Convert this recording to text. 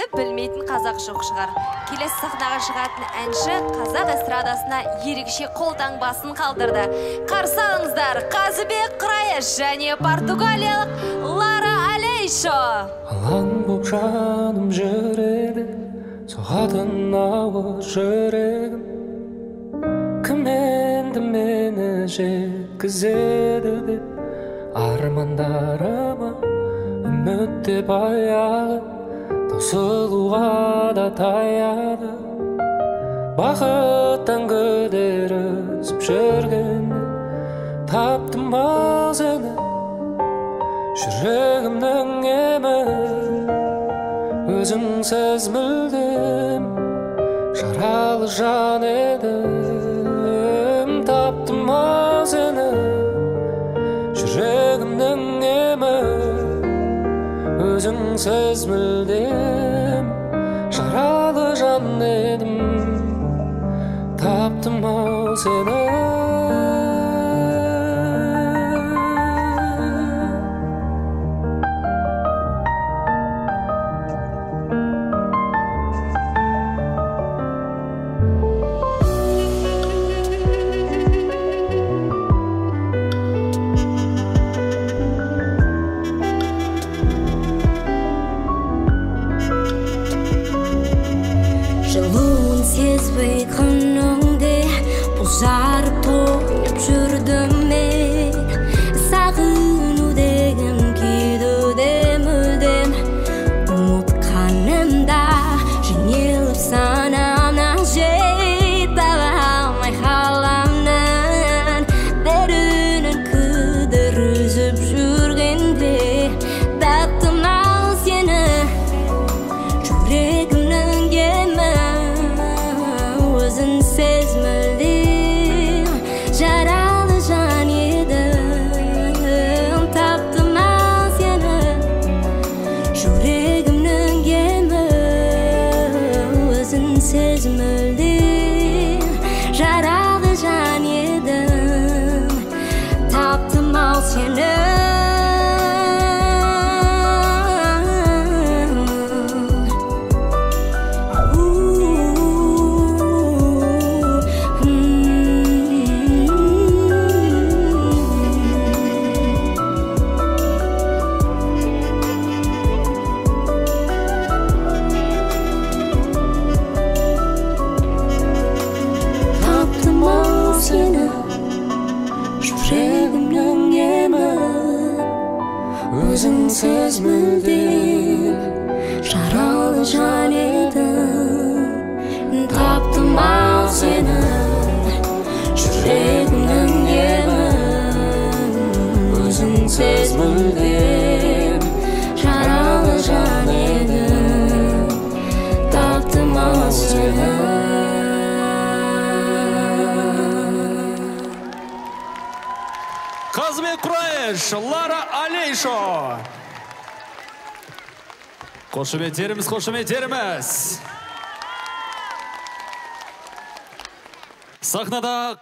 білмейтін қазақ жоқ шығар. Келесі сахнаға шығатын әнші қазақ эстрадасына ерекше қолтаңбасын қалдырды. Қарсы алыңыздар, Қазыбек Құрайыш және португалиялық Лара Алейшо. Алаң боп жаным жүреді, соғатын ауыр жүрегім. Кім енді мені жеткізеді деп, армандарыма үміт деп аяғы, таусылуға да таяды. Бақыттан күдер үзіп жүргенде таптым ау сені, жүрегімнің емі. Өзіңсіз мүлдем жаралы жан едім. Таптым ау сені, жүрегімнің емі. Өзіңсіз мүлдем жаралы жан едім. Таптым ау сені. Жылуын сезбей күніңде бұзарып тойып жүрдім мен. Сағыну деген күйді мүлдем ұмытқанымда, жеңіліп санамнан жете алмай қаламнан. Дәрінен күдір үзіп жүргенде таптым ау сені, жүрегімнің емі. Өзіңсіз мүлдем жаралы жан едім. Таптым ау сені, жүрегімнің емі. Өзіңсіз мүлдем жаралы жан едім. Таптым ау сені. Жүрегімнің емі. Өзіңсіз мүлдем жаралы жан едім. Таптым ау сені, жүрегімнің емі. Өзіңсіз мүлдем жаралы жан едім. Таптым ау сені. Қазыбек Құрайыш, Лара Алейшо. Қошеметтеріміз, қошеметтеріміз. Сахнада